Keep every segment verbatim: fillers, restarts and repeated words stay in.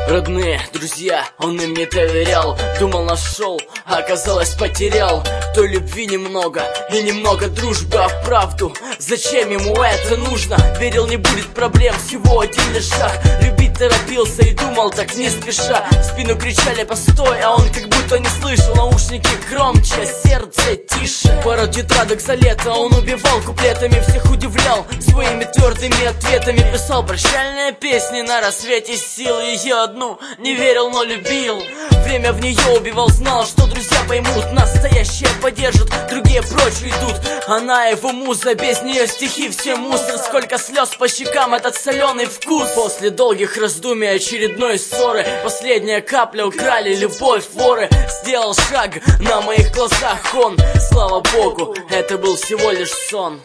Родные, друзья, он им не доверял. Думал, нашел, а оказалось потерял. Той любви немного и немного дружбы. А вправду, зачем ему это нужно? Верил, не будет проблем, всего один лишь шаг. Любить торопился и думал так не спеша. В спину кричали постой, а он как будто не слышал. Наушники громче, сердце тише. Пару тетрадок за лето он убивал куплетами. Всех удивлял своими твердыми ответами. Писал прощальные песни на рассвете сил. Ее одну не верил, но любил. Время в нее убивал, знал, что друзья поймут. Настоящие поддержат, другие прочь уйдут. Она его муза, без нее стихи все мусор. Сколько слез по щекам, этот соленый вкус. После долгих раздумий, очередной ссоры, последняя капля, украли любовь воры. Сделал шаг, на моих глазах он. Слава богу, это был всего лишь сон.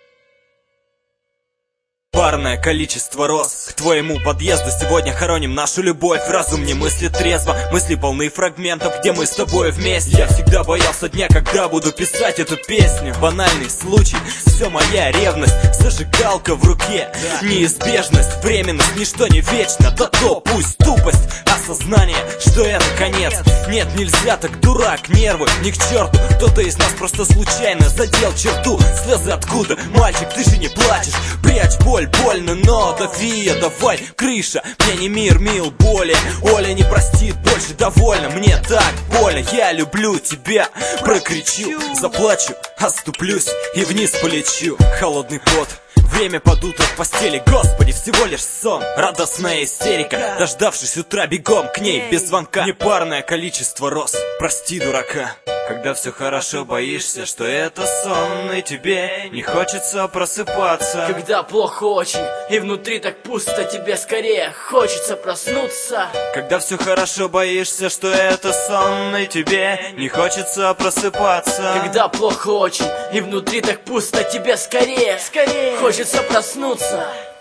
Парное количество роз. К твоему подъезду сегодня хороним нашу любовь. Разум не мыслит трезво, мысли полны фрагментов, где мы с тобой вместе. Я всегда боялся дня, когда буду писать эту песню. Банальный случай, все моя ревность. Зажигалка в руке, неизбежность, временность, ничто не вечно. Да то пусть тупость, осознание, что это конец. Нет, нельзя так, дурак, нервы, ни к черту. Кто-то из нас просто случайно задел черту. Слезы откуда? Мальчик, ты же не плачешь. Прячь боль, больно, но дави, давай, крыша. Мне не мир мил, боли. Оля не простит, больше довольна. Мне так больно, я люблю тебя. Прокричу, заплачу, оступлюсь и вниз полечу. Холодный пот, время под утро в постели. Господи, всего лишь сон, радостная истерика. Дождавшись утра, бегом к ней без звонка. Непарное количество роз, прости дурака. Когда все хорошо, боишься, что это сон, и тебе не хочется просыпаться. Когда плохо очень, и внутри так пусто, тебе скорее хочется проснуться. Когда все хорошо, боишься, что это сон, и тебе не хочется просыпаться. Когда плохо очень, и внутри так пусто, тебе скорее, скорее хочется проснуться.